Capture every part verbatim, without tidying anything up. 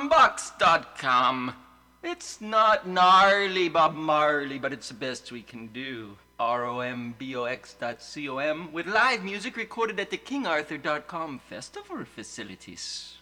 Rombox dot com. It's not gnarly Bob Marley, but it's the best we can do. R O M B O X dot com with live music recorded at the King Arthur dot com festival facilities.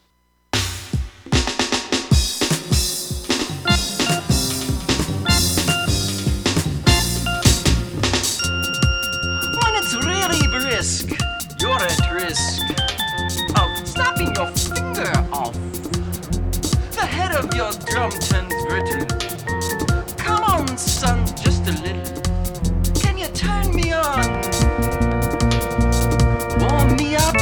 When it's really brisk, you're at risk of snapping your finger off. The head of your drum turns brittle. Come on, son, just a little. Can you turn me on? Warm me up.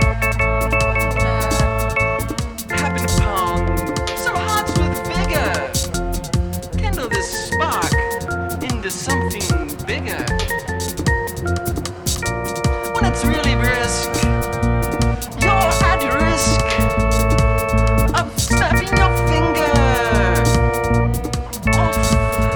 Happen to pound some hearts with vigor. Kindle this spark into something bigger. When it's really brisk, you're at risk of snapping your finger off.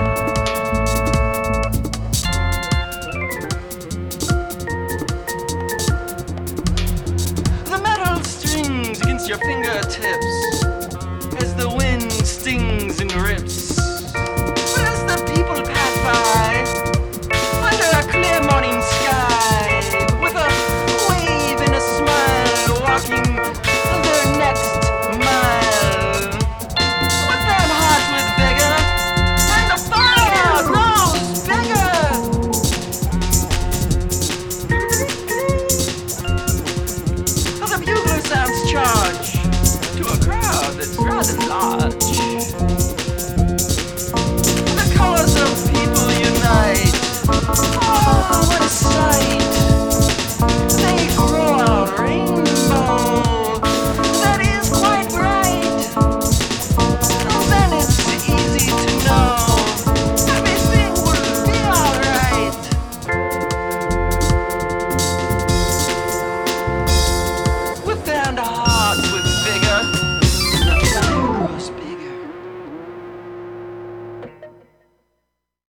The metal strings against your fingertips as the wind stings and rips. But as the people pass by under a clear morning sky, with a wave and a smile, walking their next mile, with their hearts with vigor, and the fire grows bigger. The bugler sounds charge to a crowd that's rather large.